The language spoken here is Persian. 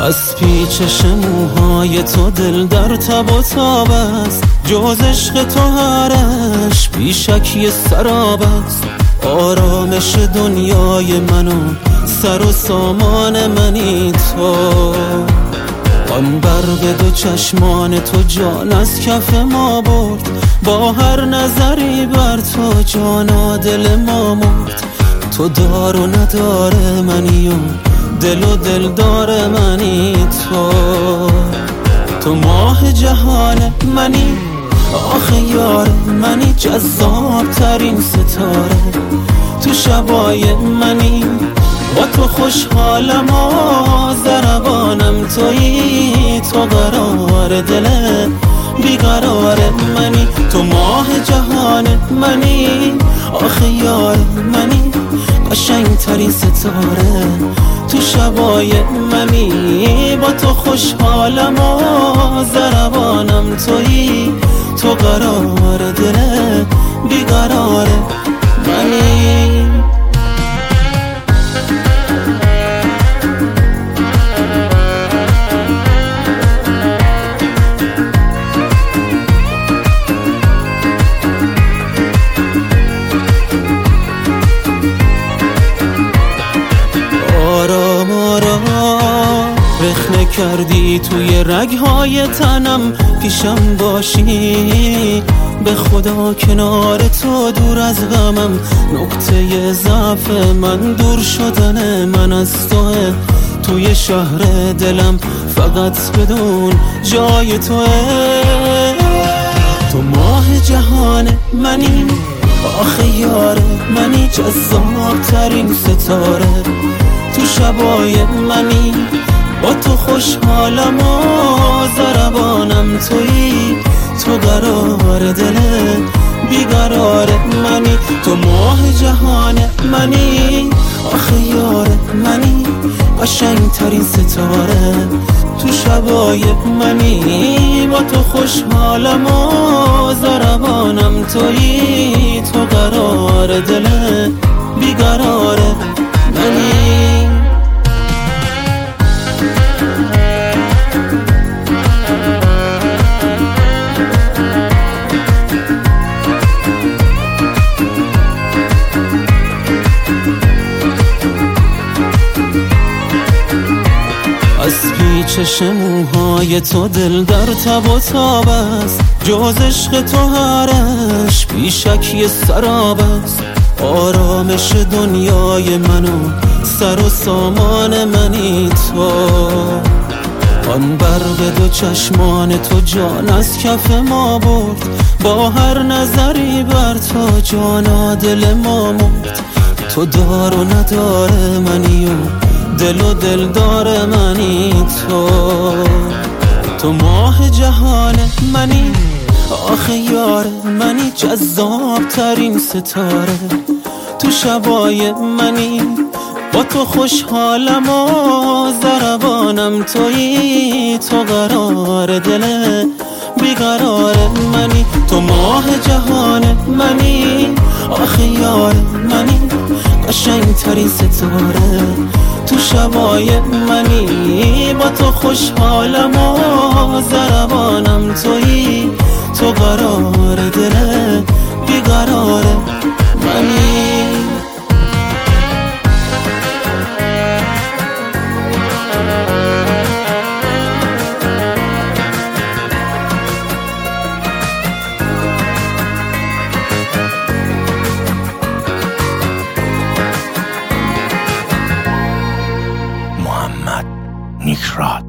از پیچش موهای تو دل در تب و تاب است، جز عشق تو هرش بیشک یه سراب است. آرامش دنیای منو سر و سامان منی تو، آن برق دو چشمان تو جان از کف ما برد. با هر نظری بر تو جانا دل ما مرد. تو دار و ندار منی و دل و دلدار منی تو ماه جهان منی، آخه یار منی، جذاب ترین ستاره تو شبای منی. با تو خوشحالم و ضربانم تویی، تو قرار دل بیقرار منی. تو ماه جهان منی، آخه یار منی، قشنگ ترین ستاره تو شبای منی. با تو خوشحالم و ضربانم تویی، تو قرار دل بیقرار منی. آرام آرام رخنه کردی توی رگهای تنم، پیشم باشی به خدا کنار تو دور از غمم. نقطه ضعف من دور شدن من از توه، توی شهر دلم فقط بدون جای توه. تو ماه جهان منی، آخه یار منی، جذاب ترین ستاره تو شبای منی. با تو خوشحالم و ضربانم تویی، تو قرار دل بیقرار منی. تو ماه جهان منی، آخه یار منی، قشنگ ترین ستاره تو شبای منی. با تو خوشحالم و ضربانم تویی، تو قرار دل بیقرار منی. از پیچش موهای تو دل در تب و تاب است، جز عشق تو هرش بیشک یه سراب است. آرامش دنیای منو سر و سامان منی تو، آن برق دو چشمان تو جان از کف ما برد. با هر نظری بر تو جانا دل ما مرد. تو دار و ندار منی و دل و دلدار منی تو ماه جهان منی، آخه یار منی، جذاب ترین ستاره تو شبای منی. با تو خوشحالم و ضربانم تویی، تو قرار دل بیقرار منی. تو ماه جهان منی، آخه یار منی، قشنگ ترین ستاره تو شبای منی. با تو خوشحالم و ضربانم تویی، تو قرار دل بیقرار منی. محمد نیکرات.